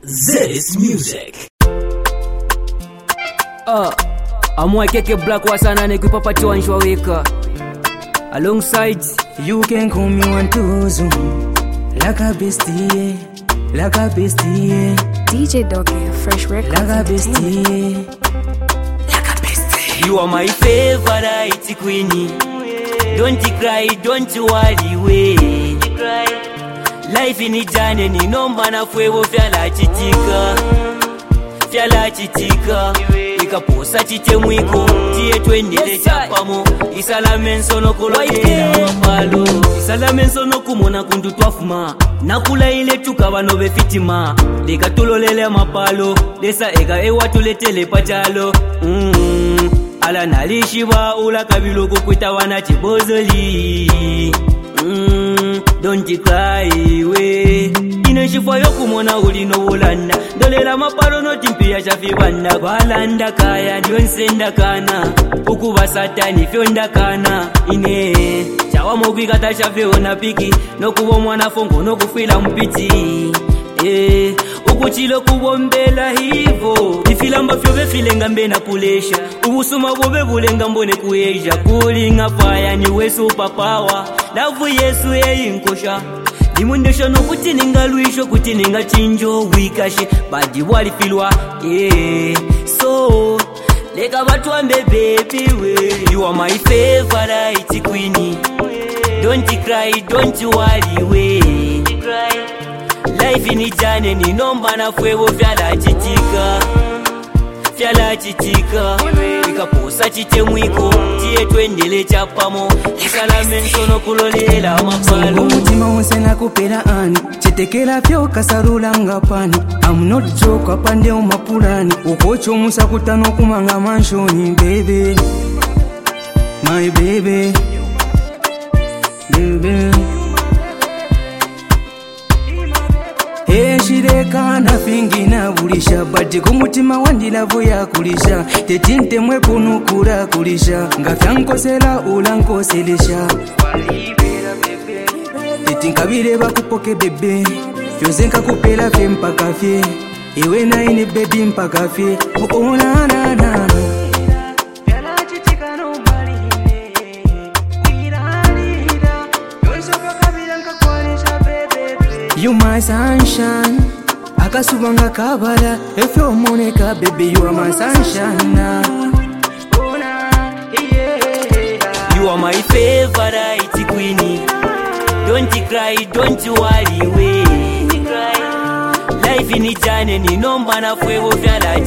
This music. Amwekeke Black wasana ne kupapatiwa nshwaweka. Alongside you can call me one tuzo. Like a bestie, like a bestie. DJ Doggy, Fresh Records. Like a bestie, like a bestie. You are my favorite queenie. Don't you cry, don't you worry, wait. Life in ijane ni nomba na fwevo fyala chitika ikaposa chite mwiko tiye twendele chapamo isalamenso no kulokela mapalo isalamenso no kumona kundu twafuma nakula ile tukabano befitima leka tulolele mapalo lesa ega ewa tuletele pachalo ala nalishiba ula kabilo kukwita wana chibozoli don't you cry we inashifwa yokumona ulino ulanda dolela mapalo no timpia chafibanda balanda kaya nyonsenda kana ukuba satani fyonda kana ine chawa mogwikata chafeona piki nokubo mwana fongo nokufila mpiti ukuchilo kubombela hivo ifilamba fyobe filenga mbena kulesha ubusuma bobe bulenga mbone kueja kulinga faya ni wesu papawa lavu Yesu yinkosha dimundesha no kuti ningalwisho kuti ningachinjo wikashe badi walifilwa so leka watu ambe baby we you are my favorite queenie don't you cry don't you worry we life in jane ni nomba na fwevo fyala chitika ikaposa chite mwiko tiye twendele chapamo isalamenso no kulolela mapalo umutima wose nakupera ani chitekera fyo kasarulanga pani I'm not joke apande umapulani ukocho musa kutano kumanga manshoni baby my baby shireka na fingi na bulisha badi kumutima wandilavo ya kulisha tetinte mwepunu kura kulisha ngafyankosela ulankoselesha tetinkabire bakupoke bebe fyoze nkakupela fye mpaka fye iwe naine bebi mpaka fye oonanana you my sunshine akasubanga kabala if you moneka baby you are my sunshine you are my favorite queenie don't you cry don't you worry we life in jane ni nomba na fwevo fyala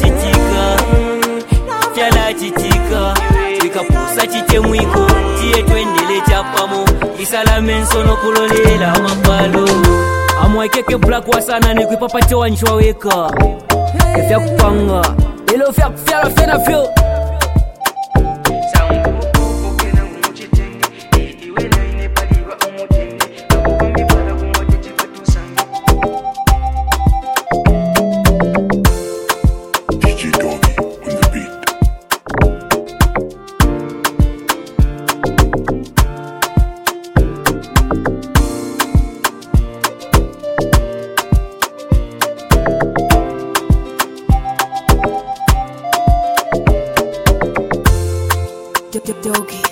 chitika ikaposa chite mwiko tiye twendele chapamo isalamenso no kulolela mapalo amwekeke Black wasana ni kuipapatiwa nshwaweka efya kupanga ilo fya kufyala fena fyo Doggy.